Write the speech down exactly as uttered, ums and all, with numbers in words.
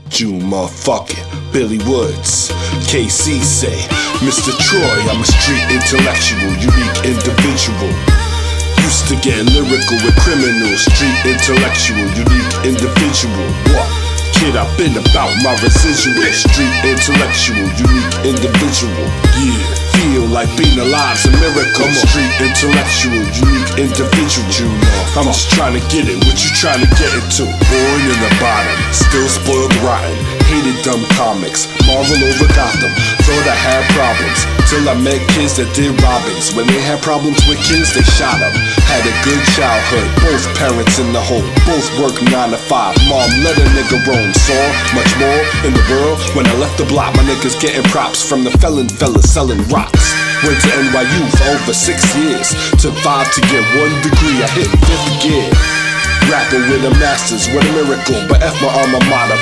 June motherfucking Billy Woods. K C say, Mister Troy, I'm a street intellectual, unique individual. Used to get lyrical with criminals, street intellectual, unique individual. What? Kid, I've been about my residual, street intellectual, unique individual. Yeah, feel like being alive's a miracle. Street intellectual, unique individual. I'm just trying to get it, what you trying to get into? Born in the bottom, still spoiled rotten. Hated dumb comics, Marvel over Gotham. Thought I had problems, till I met kids that did robbings. When they had problems with kids, they shot them. Had a good childhood, both parents in the home, both work nine to five. Mom let a nigga roam, saw much more in the world. When I left the block, my niggas getting props from the felon fellas selling rocks. Went to N Y U for over six years, took five to get one degree. I hit fifth gear. Rapping with a master's, what a miracle. But F my alma mater,